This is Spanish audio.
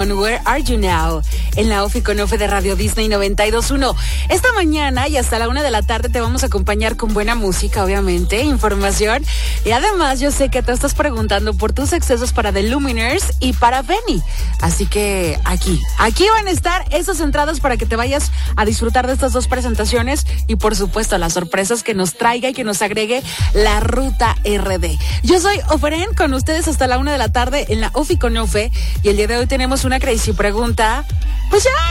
con Where Are You Now en la Ofi con Ofe de Radio Disney 92.1. Esta mañana y hasta la 1 de la tarde te vamos a acompañar con buena música, obviamente, información. Y además yo sé que te estás preguntando por tus accesos para The Lumineers y para Benny. Así que aquí van a estar esas entradas para que te vayas a disfrutar de estas dos presentaciones y por supuesto las sorpresas que nos traiga y que nos agregue la Ruta RD. Yo soy Oferen, con ustedes hasta la 1 de la tarde en la Ofi con Ofe, y el día de hoy tenemos una crazy pregunta. Pues ya